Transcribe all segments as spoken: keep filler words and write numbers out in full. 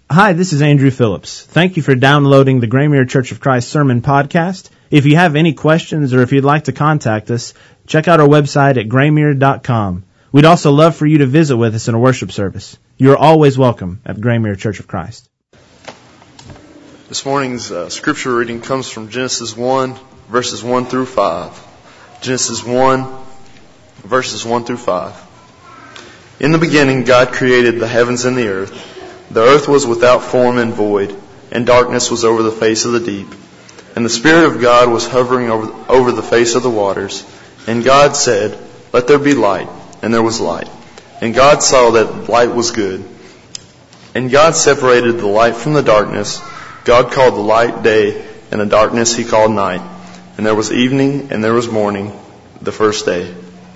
Hi, this is Andrew Phillips. Thank you for downloading the Graymere Church of Christ Sermon Podcast. If you have any questions or if you'd like to contact us, check out our website at graymere dot com. We'd also love for you to visit with us in a worship service. You are always welcome at Graymere Church of Christ. This morning's uh, scripture reading comes from Genesis one, verses one through five. Genesis one, verses one through five. In the beginning, God created the heavens and the earth. The earth was without form and void, and darkness was over the face of the deep. And the Spirit of God was hovering over, over the face of the waters. And God said, "Let there be light." And there was light. And God saw that light was good. And God separated the light from the darkness. God called the light day, and the darkness He called night. And there was evening, and there was morning, the first day.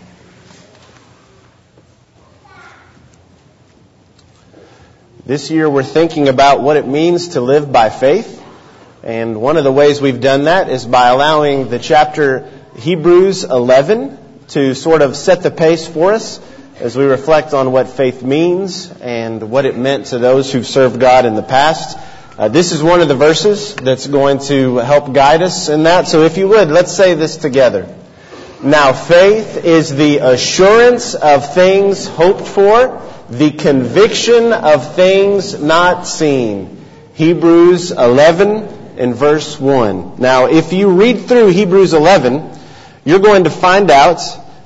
This year we're thinking about what it means to live by faith. And one of the ways we've done that is by allowing the chapter Hebrews eleven to sort of set the pace for us as we reflect on what faith means and what it meant to those who've served God in the past. Uh, this is one of the verses that's going to help guide us in that. So if you would, let's say this together. Now faith is the assurance of things hoped for, the conviction of things not seen. Hebrews eleven and verse one. Now, if you read through Hebrews eleven, you're going to find out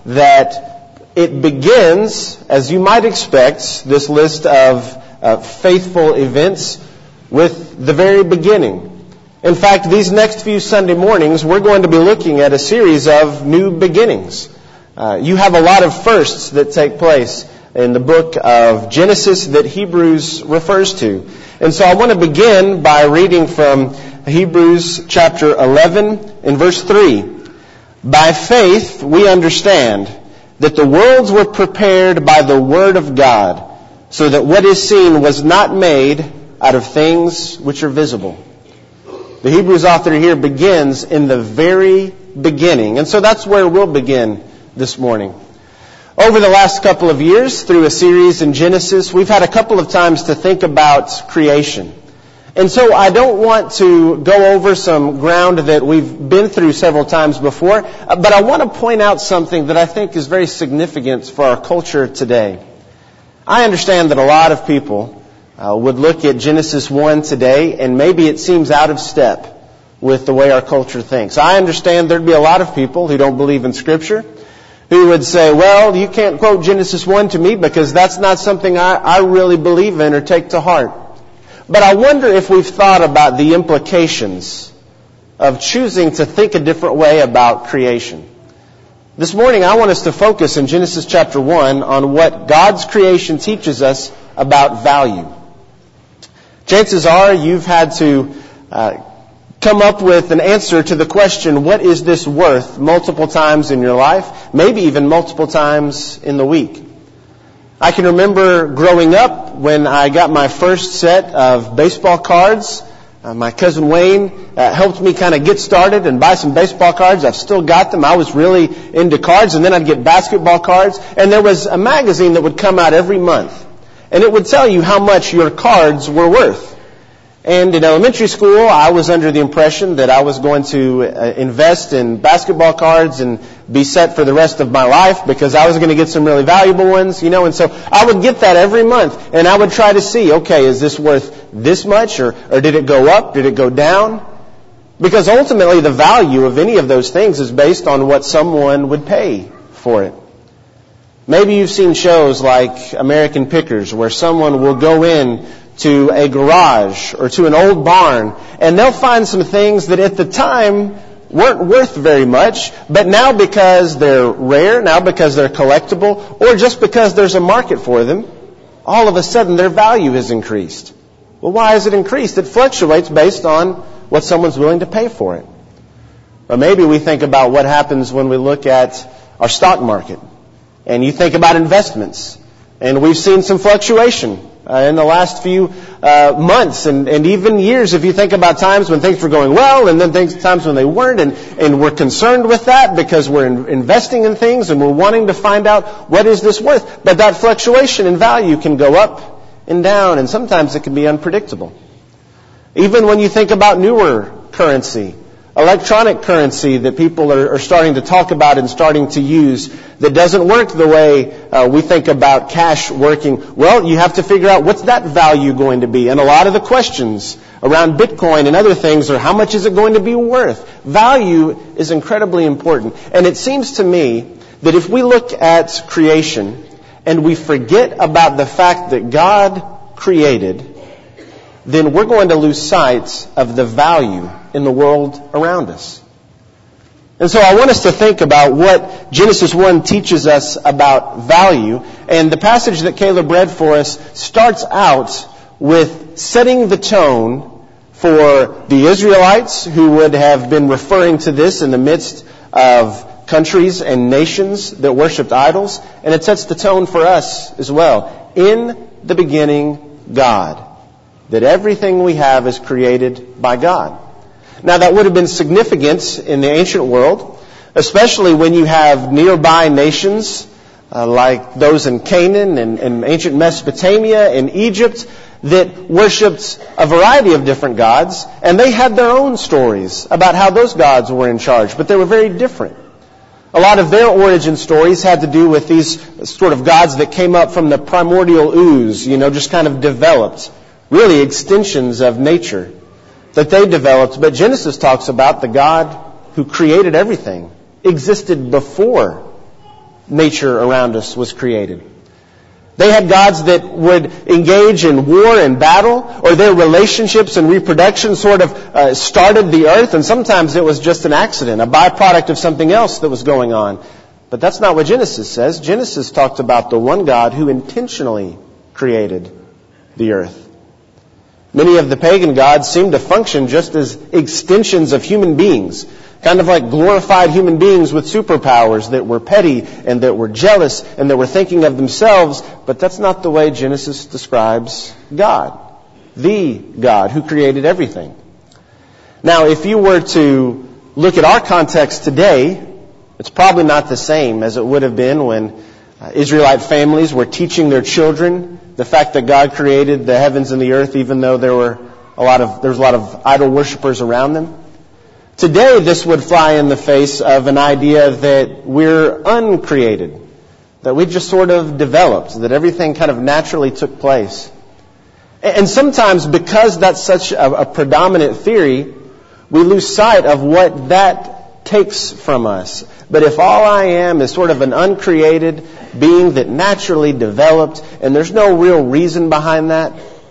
that it begins, as you might expect, this list of uh, faithful events with the very beginning. In fact, these next few Sunday mornings, we're going to be looking at a series of new beginnings. Uh, you have a lot of firsts that take place in the book of Genesis that Hebrews refers to. And so I want to begin by reading from Hebrews chapter eleven and verse three. By faith we understand that the worlds were prepared by the word of God, so that what is seen was not made out of things which are visible. The Hebrews author here begins in the very beginning. And so that's where we'll begin this morning. Over the last couple of years, through a series in Genesis, we've had a couple of times to think about creation. And so I don't want to go over some ground that we've been through several times before, but I want to point out something that I think is very significant for our culture today. I understand that a lot of people uh, would look at Genesis one today, and maybe it seems out of step with the way our culture thinks. I understand there'd be a lot of people who don't believe in Scripture, who would say, well, you can't quote Genesis one to me because that's not something I, I really believe in or take to heart. But I wonder if we've thought about the implications of choosing to think a different way about creation. This morning I want us to focus in Genesis chapter one on what God's creation teaches us about value. Chances are you've had to uh, come up with an answer to the question, what is this worth, multiple times in your life, maybe even multiple times in the week. I can remember growing up when I got my first set of baseball cards. Uh, my cousin Wayne uh, helped me kind of get started and buy some baseball cards. I've still got them. I was really into cards, and then I'd get basketball cards. And there was a magazine that would come out every month, and it would tell you how much your cards were worth. And in elementary school, I was under the impression that I was going to uh, invest in basketball cards and be set for the rest of my life because I was going to get some really valuable ones, you know. And so I would get that every month, and I would try to see, okay, is this worth this much, or, or did it go up? Did it go down? Because ultimately the value of any of those things is based on what someone would pay for it. Maybe you've seen shows like American Pickers where someone will go in to a garage or to an old barn, and they'll find some things that at the time weren't worth very much, but now because they're rare, now because they're collectible, or just because there's a market for them, all of a sudden their value is increased. Well, why is it increased? It fluctuates based on what someone's willing to pay for it. Or maybe we think about what happens when we look at our stock market, and you think about investments, and we've seen some fluctuation Uh, in the last few uh, months and, and even years, if you think about times when things were going well and then things, times when they weren't, and, and we're concerned with that because we're in, investing in things and we're wanting to find out what is this worth. But that fluctuation in value can go up and down, and sometimes it can be unpredictable. Even when you think about newer currency, electronic currency that people are, are starting to talk about and starting to use that doesn't work the way uh, we think about cash working, well, you have to figure out what's that value going to be. And a lot of the questions around Bitcoin and other things are how much is it going to be worth? Value is incredibly important. And it seems to me that if we look at creation and we forget about the fact that God created, then we're going to lose sight of the value in the world around us. And so I want us to think about what Genesis one teaches us about value. And the passage that Caleb read for us starts out with setting the tone for the Israelites who would have been referring to this in the midst of countries and nations that worshipped idols. And it sets the tone for us as well. In the beginning, God. That everything we have is created by God. Now that would have been significant in the ancient world, especially when you have nearby nations uh, like those in Canaan and, and ancient Mesopotamia and Egypt that worshipped a variety of different gods, and they had their own stories about how those gods were in charge, but they were very different. A lot of their origin stories had to do with these sort of gods that came up from the primordial ooze, you know, just kind of developed. Really extensions of nature that they developed. But Genesis talks about the God who created everything, existed before nature around us was created. They had gods that would engage in war and battle, or their relationships and reproduction sort of uh, started the earth, and sometimes it was just an accident, a byproduct of something else that was going on. But that's not what Genesis says. Genesis talked about the one God who intentionally created the earth. Many of the pagan gods seem to function just as extensions of human beings, kind of like glorified human beings with superpowers that were petty and that were jealous and that were thinking of themselves. But that's not the way Genesis describes God, the God who created everything. Now, if you were to look at our context today, it's probably not the same as it would have been when uh, Israelite families were teaching their children the fact that God created the heavens and the earth, even though there were a lot of there was a lot of idol worshipers around them. Today, this would fly in the face of an idea that we're uncreated, that we just sort of developed, that everything kind of naturally took place. And sometimes, because that's such a, a predominant theory, we lose sight of what that takes from us. But if all I am is sort of an uncreated being that naturally developed, and there's no real reason behind that,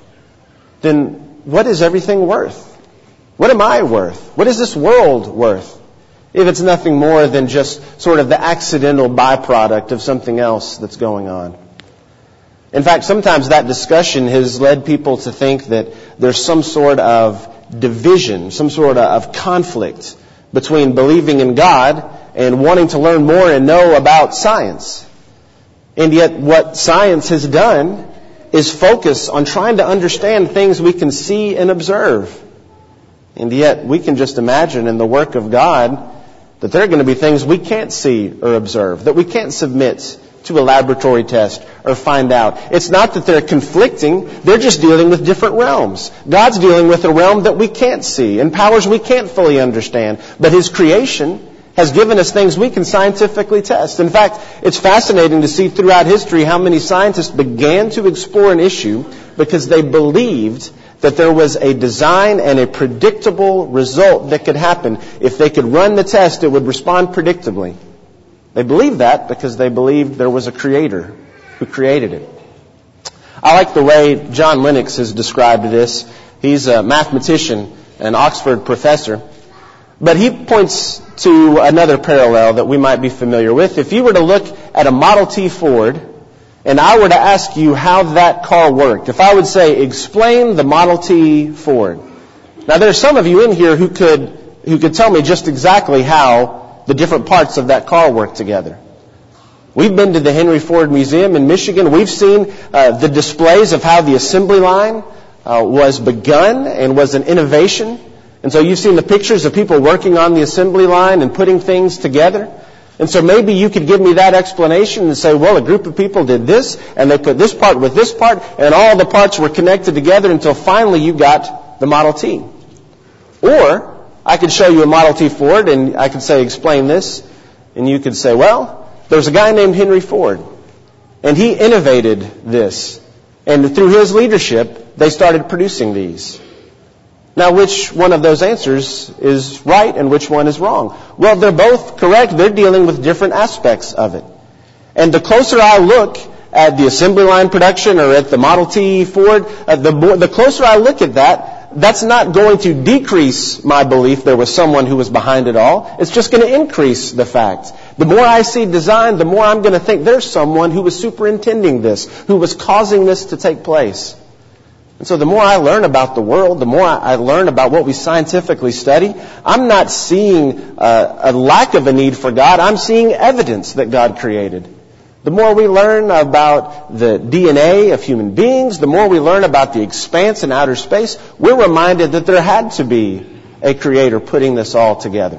then what is everything worth? What am I worth? What is this world worth? If it's nothing more than just sort of the accidental byproduct of something else that's going on. In fact, sometimes that discussion has led people to think that there's some sort of division, some sort of conflict between believing in God and wanting to learn more and know about science. And yet what science has done is focus on trying to understand things we can see and observe. And yet we can just imagine in the work of God that there are going to be things we can't see or observe, that we can't submit to a laboratory test or find out. It's not that they're conflicting, they're just dealing with different realms. God's dealing with a realm that we can't see and powers we can't fully understand. But His creation has given us things we can scientifically test. In fact, it's fascinating to see throughout history how many scientists began to explore an issue because they believed that there was a design and a predictable result that could happen. If they could run the test, it would respond predictably. They believed that because they believed there was a creator who created it. I like the way John Lennox has described this. He's a mathematician, an Oxford professor. But he points to another parallel that we might be familiar with. If you were to look at a Model T Ford, and I were to ask you how that car worked, if I would say, explain the Model T Ford. Now, there are some of you in here who could who could tell me just exactly how the different parts of that car work together. We've been to the Henry Ford Museum in Michigan. We've seen uh, the displays of how the assembly line uh, was begun and was an innovation. And so you've seen the pictures of people working on the assembly line and putting things together. And so maybe you could give me that explanation and say, well, a group of people did this, and they put this part with this part, and all the parts were connected together until finally you got the Model T. Or I could show you a Model T Ford, and I could say, explain this, and you could say, well, there's a guy named Henry Ford, and he innovated this. And through his leadership, they started producing these. Now, which one of those answers is right and which one is wrong? Well, they're both correct. They're dealing with different aspects of it. And the closer I look at the assembly line production or at the Model T Ford, uh, the, more, the closer I look at that, that's not going to decrease my belief there was someone who was behind it all. It's just going to increase the fact. The more I see design, the more I'm going to think there's someone who was superintending this, who was causing this to take place. And so the more I learn about the world, the more I learn about what we scientifically study, I'm not seeing uh, a lack of a need for God. I'm seeing evidence that God created. The more we learn about the D N A of human beings, the more we learn about the expanse and outer space, we're reminded that there had to be a creator putting this all together.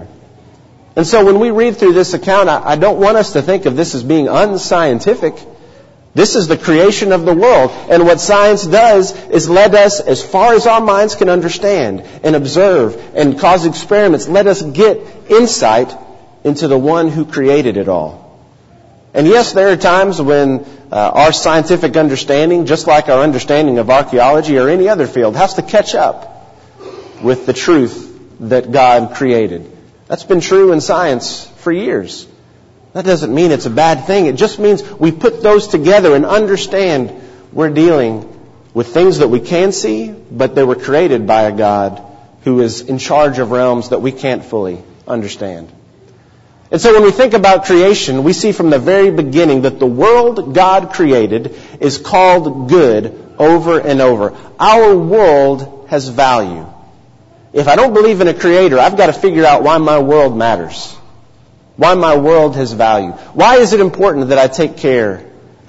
And so when we read through this account, I, I don't want us to think of this as being unscientific. This is the creation of the world. And what science does is let us, as far as our minds can understand and observe and cause experiments, let us get insight into the one who created it all. And yes, there are times when uh, our scientific understanding, just like our understanding of archaeology or any other field, has to catch up with the truth that God created. That's been true in science for years. That doesn't mean it's a bad thing. It just means we put those together and understand we're dealing with things that we can see, but they were created by a God who is in charge of realms that we can't fully understand. And so when we think about creation, we see from the very beginning that the world God created is called good over and over. Our world has value. If I don't believe in a creator, I've got to figure out why my world matters. Why my world has value. Why is it important that I take care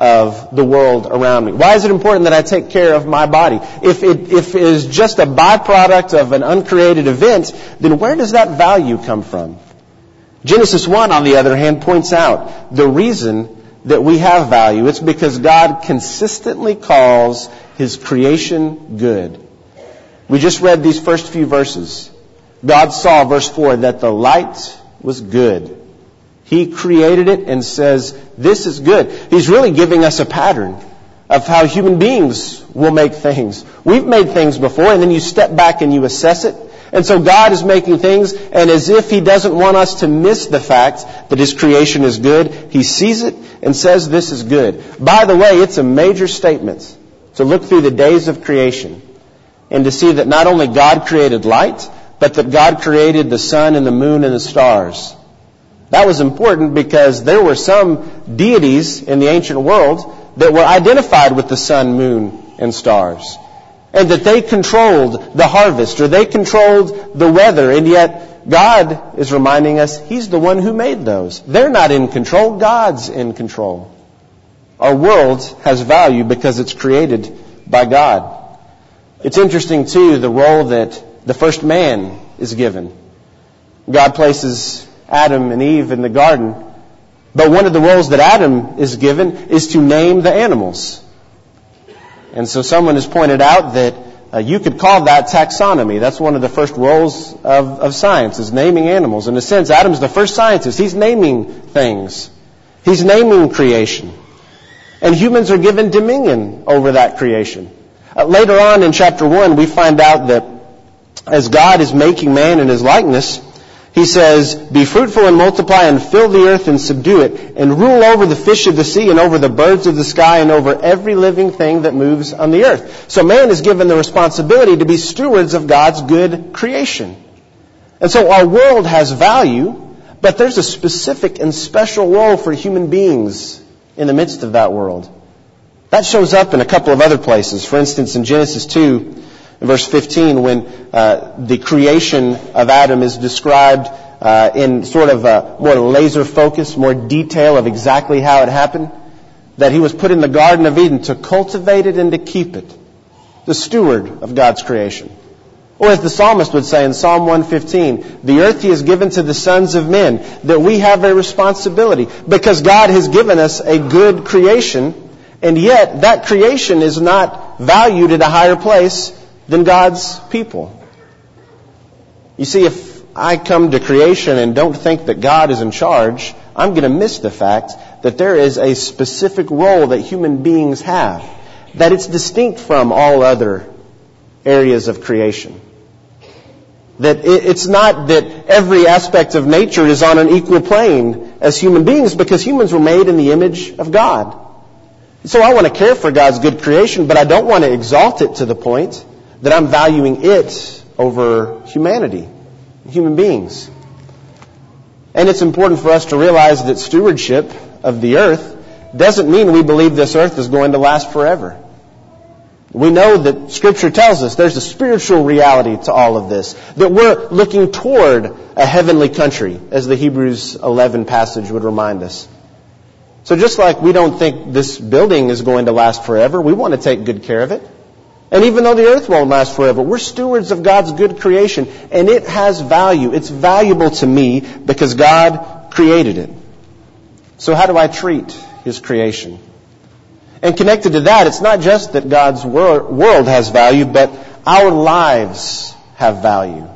of the world around me? Why is it important that I take care of my body? If it, if it is just a byproduct of an uncreated event, then where does that value come from? Genesis one, on the other hand, points out the reason that we have value. It's because God consistently calls His creation good. We just read these first few verses. God saw, verse four, that the light was good. He created it and says, this is good. He's really giving us a pattern of how human beings will make things. We've made things before, and then you step back and you assess it. And so God is making things, and as if He doesn't want us to miss the fact that His creation is good, He sees it and says this is good. By the way, it's a major statement to look through the days of creation and to see that not only God created light, but that God created the sun and the moon and the stars. That was important because there were some deities in the ancient world that were identified with the sun, moon, and stars. And that they controlled the harvest, or they controlled the weather. And yet God is reminding us He's the one who made those. They're not in control. God's in control. Our world has value because it's created by God. It's interesting, too, the role that the first man is given. God places Adam and Eve in the garden. But one of the roles that Adam is given is to name the animals. And so someone has pointed out that uh, you could call that taxonomy. That's one of the first roles of, of science, is naming animals. In a sense, Adam's the first scientist. He's naming things. He's naming creation. And humans are given dominion over that creation. Uh, later on in chapter one, we find out that as God is making man in His likeness, He says, be fruitful and multiply and fill the earth and subdue it and rule over the fish of the sea and over the birds of the sky and over every living thing that moves on the earth. So man is given the responsibility to be stewards of God's good creation. And so our world has value, but there's a specific and special role for human beings in the midst of that world. That shows up in a couple of other places. For instance, in Genesis two, in verse fifteen, when uh, the creation of Adam is described uh, in sort of a more laser focus, more detail of exactly how it happened, that he was put in the Garden of Eden to cultivate it and to keep it, the steward of God's creation. Or as the psalmist would say in Psalm one fifteen, the earth He has given to the sons of men, that we have a responsibility. Because God has given us a good creation, and yet that creation is not valued at a higher place than God's people. You see, if I come to creation and don't think that God is in charge, I'm going to miss the fact that there is a specific role that human beings have, that it's distinct from all other areas of creation. That it's not that every aspect of nature is on an equal plane as human beings, because humans were made in the image of God. So I want to care for God's good creation, but I don't want to exalt it to the point that I'm valuing it over humanity, human beings. And it's important for us to realize that stewardship of the earth doesn't mean we believe this earth is going to last forever. We know that Scripture tells us there's a spiritual reality to all of this, that we're looking toward a heavenly country, as the Hebrews eleven passage would remind us. So just like we don't think this building is going to last forever, we want to take good care of it. And even though the earth won't last forever, we're stewards of God's good creation, and it has value. It's valuable to me because God created it. So how do I treat His creation? And connected to that, it's not just that God's wor- world has value, but our lives have value.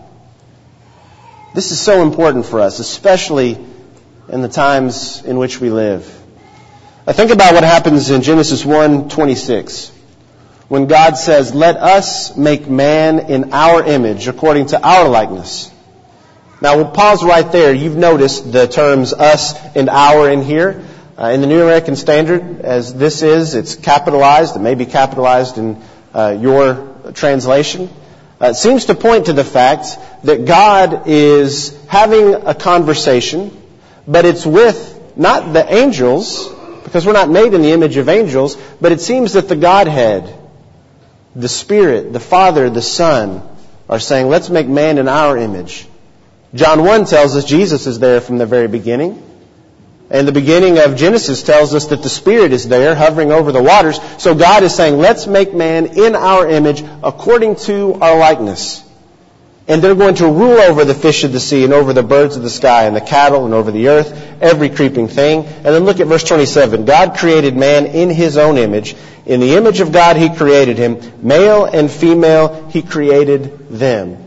This is so important for us, especially in the times in which we live. I think about what happens in Genesis one twenty-six, when God says, "Let us make man in our image, according to our likeness." Now, we'll pause right there. You've noticed the terms us and our in here. Uh, in the New American Standard, as this is, it's capitalized. It may be capitalized in uh, your translation. Uh, it seems to point to the fact that God is having a conversation, but it's with not the angels, because we're not made in the image of angels, but it seems that the Godhead, the Spirit, the Father, the Son, are saying, let's make man in our image. John one tells us Jesus is there from the very beginning. And the beginning of Genesis tells us that the Spirit is there hovering over the waters. So God is saying, let's make man in our image according to our likeness. And they're going to rule over the fish of the sea and over the birds of the sky and the cattle and over the earth, every creeping thing. And then look at verse twenty-seven. God created man in His own image. In the image of God He created him. Male and female He created them.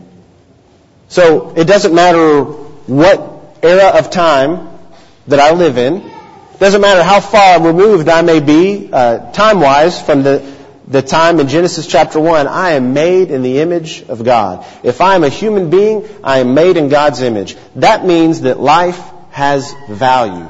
So it doesn't matter what era of time that I live in. It doesn't matter how far removed I may be uh, time-wise from the, the time in Genesis chapter one. I am made in the image of God. If I am a human being, I am made in God's image. That means that life has value.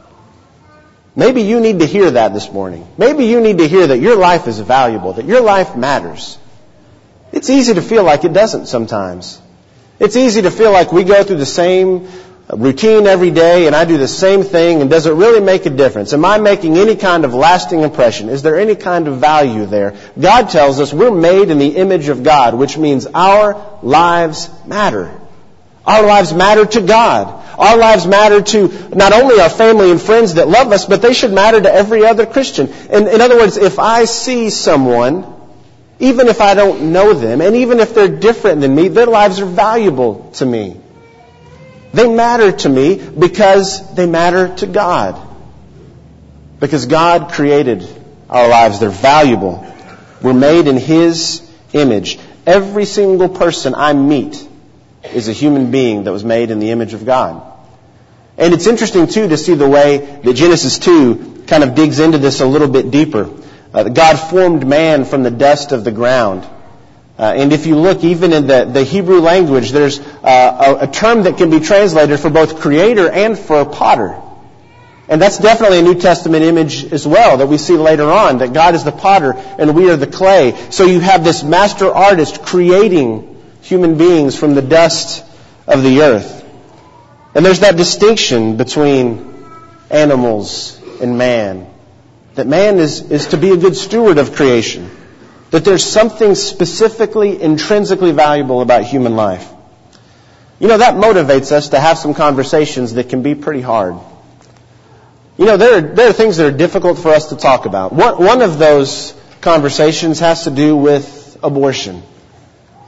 Maybe you need to hear that this morning. Maybe you need to hear that your life is valuable, that your life matters. It's easy to feel like it doesn't sometimes. It's easy to feel like we go through the same routine every day and I do the same thing, and does it really make a difference? Am I making any kind of lasting impression? Is there any kind of value there? God tells us we're made in the image of God, which means our lives matter. Our lives matter to God. Our lives matter to not only our family and friends that love us, but they should matter to every other Christian. And in other words, if I see someone, even if I don't know them, and even if they're different than me, their lives are valuable to me. They matter to me because they matter to God. Because God created our lives. They're valuable. We're made in His image. Every single person I meet is a human being that was made in the image of God. And it's interesting, too, to see the way that Genesis two kind of digs into this a little bit deeper. Uh, God formed man from the dust of the ground. Uh, and if you look even in the, the Hebrew language, there's uh, a, a term that can be translated for both creator and for potter. And that's definitely a New Testament image as well that we see later on, that God is the potter and we are the clay. So you have this master artist creating human beings from the dust of the earth. And there's that distinction between animals and man. That man is, is to be a good steward of creation. That there's something specifically, intrinsically valuable about human life. You know, that motivates us to have some conversations that can be pretty hard. You know, there are, there are things that are difficult for us to talk about. One, one of those conversations has to do with abortion.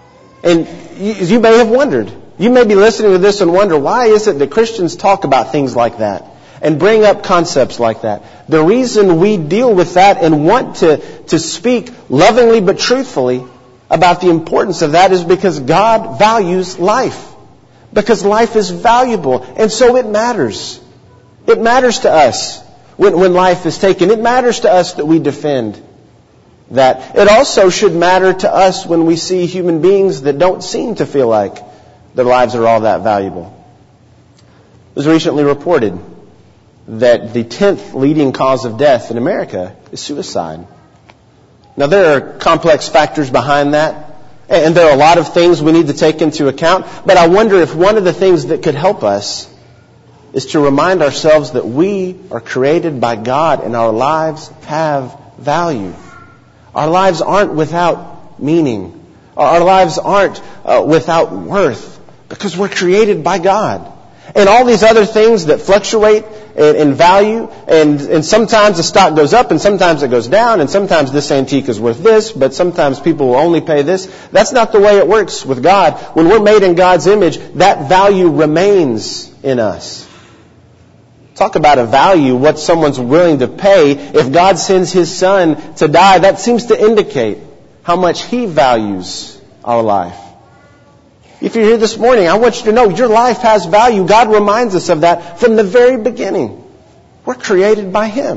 And you, you may have wondered, you may be listening to this and wonder, why is it that Christians talk about things like that and bring up concepts like that? The reason we deal with that and want to, to speak lovingly but truthfully about the importance of that is because God values life. Because life is valuable, and so it matters. It matters to us when, when life is taken. It matters to us that we defend that. It also should matter to us when we see human beings that don't seem to feel like their lives are all that valuable. It was recently reported that the tenth leading cause of death in America is suicide. Now, there are complex factors behind that, and there are a lot of things we need to take into account, but I wonder if one of the things that could help us is to remind ourselves that we are created by God and our lives have value. Our lives aren't without meaning. Our lives aren't uh, without worth because we're created by God. And all these other things that fluctuate in, in value, and, and sometimes the stock goes up and sometimes it goes down, and sometimes this antique is worth this, but sometimes people will only pay this. That's not the way it works with God. When we're made in God's image, that value remains in us. Talk about a value, what someone's willing to pay. If God sends His Son to die, that seems to indicate how much He values our life. If you're here this morning, I want you to know your life has value. God reminds us of that from the very beginning. We're created by Him.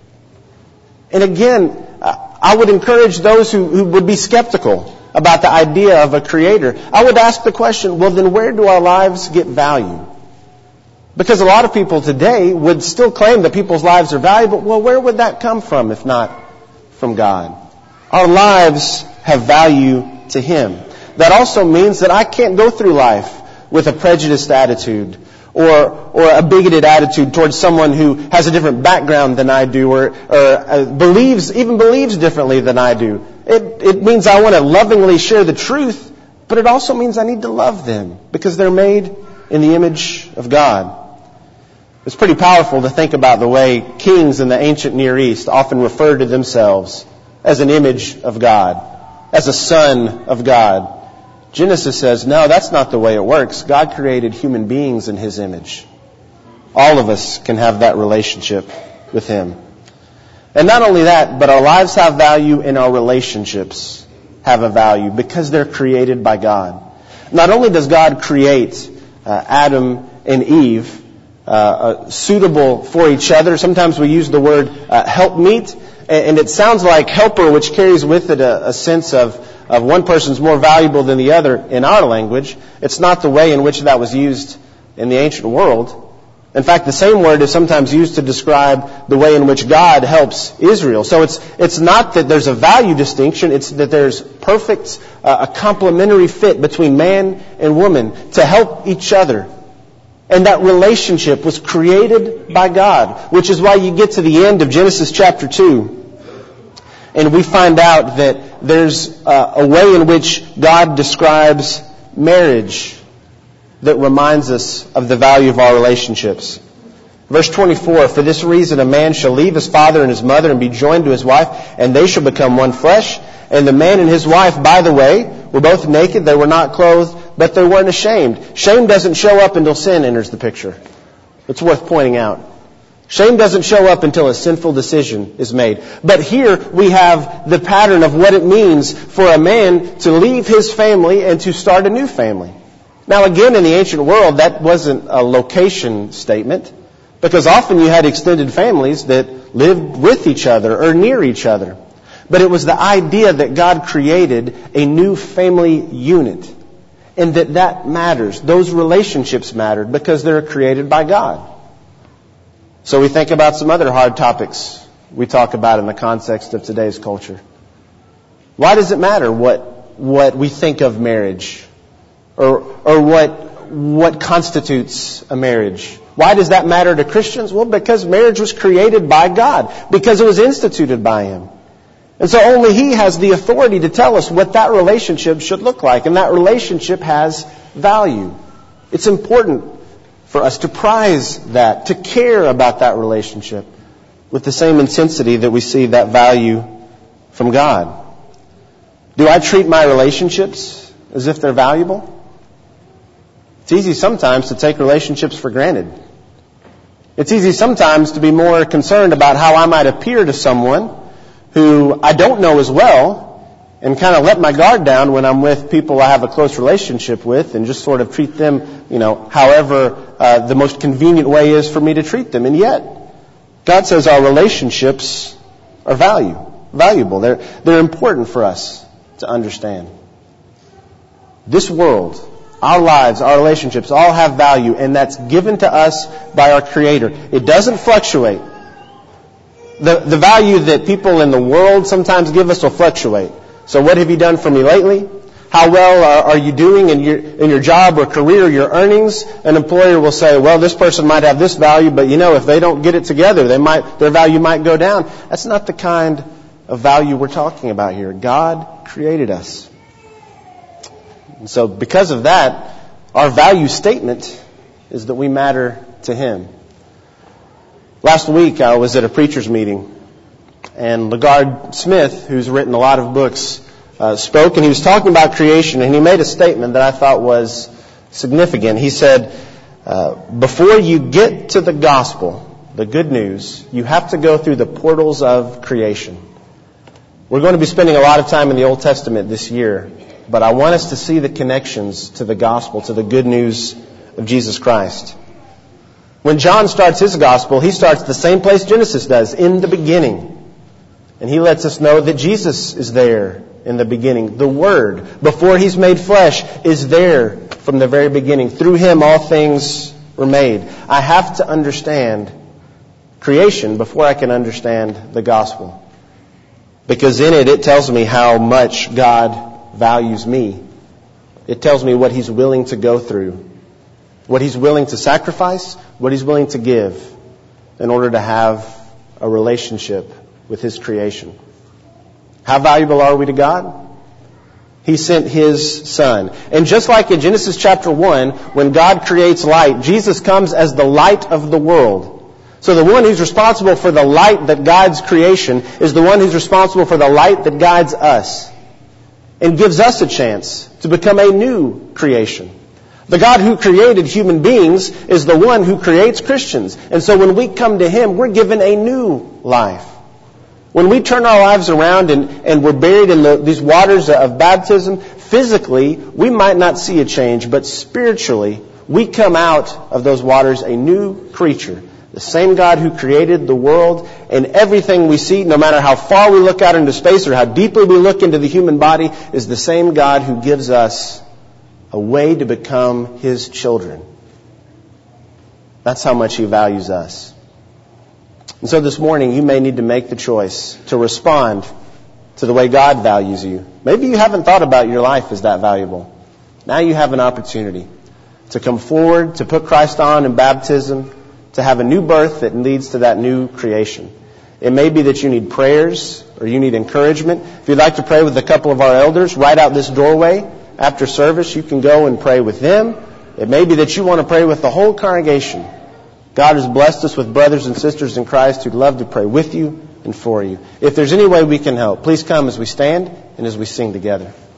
And again, I would encourage those who, who would be skeptical about the idea of a creator. I would ask the question, well, then where do our lives get value? Because a lot of people today would still claim that people's lives are valuable. Well, where would that come from if not from God? Our lives have value to Him. That also means that I can't go through life with a prejudiced attitude or or a bigoted attitude towards someone who has a different background than I do or, or uh, believes even believes differently than I do. It, it means I want to lovingly share the truth, but it also means I need to love them because they're made in the image of God. It's pretty powerful to think about the way kings in the ancient Near East often referred to themselves as an image of God, as a son of God. Genesis says, no, that's not the way it works. God created human beings in His image. All of us can have that relationship with Him. And not only that, but our lives have value and our relationships have a value because they're created by God. Not only does God create uh, Adam and Eve uh, uh, suitable for each other, sometimes we use the word uh, helpmeet, and it sounds like helper, which carries with it a, a sense of of one person's more valuable than the other in our language. It's not the way in which that was used in the ancient world. In fact, the same word is sometimes used to describe the way in which God helps Israel. So it's it's not that there's a value distinction, it's that there's perfect, uh, a complementary fit between man and woman to help each other. And that relationship was created by God, which is why you get to the end of Genesis chapter two. And we find out that there's uh, a way in which God describes marriage that reminds us of the value of our relationships. Verse twenty-four, for this reason a man shall leave his father and his mother and be joined to his wife, and they shall become one flesh. And the man and his wife, by the way, were both naked. They were not clothed, but they weren't ashamed. Shame doesn't show up until sin enters the picture. It's worth pointing out. Shame doesn't show up until a sinful decision is made. But here we have the pattern of what it means for a man to leave his family and to start a new family. Now again, in the ancient world, that wasn't a location statement, because often you had extended families that lived with each other or near each other. But it was the idea that God created a new family unit, and that that matters. Those relationships mattered because they're created by God. So we think about some other hard topics we talk about in the context of today's culture. Why does it matter what what we think of marriage, or or what what constitutes a marriage? Why does that matter to Christians? Well, because marriage was created by God, because it was instituted by Him. And so only He has the authority to tell us what that relationship should look like, and that relationship has value. It's important for us to prize that, to care about that relationship with the same intensity that we see that value from God. Do I treat my relationships as if they're valuable. It's easy sometimes to take relationships for granted. It's easy sometimes to be more concerned about how I might appear to someone who I don't know as well, and kind of let my guard down when I'm with people I have a close relationship with, and just sort of treat them, you know, however uh, the most convenient way is for me to treat them. And yet, God says our relationships are value, valuable. They're, they're important for us to understand. This world, our lives, our relationships all have value, and that's given to us by our Creator. It doesn't fluctuate. The, the value that people in the world sometimes give us will fluctuate. So what have you done for me lately? How well are, are you doing in your, in your job or career, your earnings? An employer will say, well, this person might have this value, but you know, if they don't get it together, they might, their value might go down. That's not the kind of value we're talking about here. God created us. And so because of that, our value statement is that we matter to Him. Last week I was at a preacher's meeting, and LaGard Smith, who's written a lot of books, uh, spoke, and he was talking about creation, and he made a statement that I thought was significant. He said, uh, before you get to the gospel, the good news, you have to go through the portals of creation. We're going to be spending a lot of time in the Old Testament this year, but I want us to see the connections to the gospel, to the good news of Jesus Christ. When John starts his gospel, he starts the same place Genesis does, in the beginning. And he lets us know that Jesus is there in the beginning. The Word, before He's made flesh, is there from the very beginning. Through Him, all things were made. I have to understand creation before I can understand the gospel. Because in it, it tells me how much God values me. It tells me what He's willing to go through, what He's willing to sacrifice, what He's willing to give in order to have a relationship with His creation. How valuable are we to God? He sent His Son. And just like in Genesis chapter one, when God creates light, Jesus comes as the light of the world. So the one who's responsible for the light that guides creation is the one who's responsible for the light that guides us, and gives us a chance to become a new creation. The God who created human beings is the one who creates Christians. And so when we come to Him, we're given a new life. When we turn our lives around and, and we're buried in the, these waters of baptism, physically, we might not see a change, but spiritually, we come out of those waters a new creature. The same God who created the world, and everything we see, no matter how far we look out into space or how deeply we look into the human body, is the same God who gives us a way to become His children. That's how much He values us. And so this morning, you may need to make the choice to respond to the way God values you. Maybe you haven't thought about your life as that valuable. Now you have an opportunity to come forward, to put Christ on in baptism, to have a new birth that leads to that new creation. It may be that you need prayers or you need encouragement. If you'd like to pray with a couple of our elders, right out this doorway after service, you can go and pray with them. It may be that you want to pray with the whole congregation. God has blessed us with brothers and sisters in Christ who'd love to pray with you and for you. If there's any way we can help, please come as we stand and as we sing together.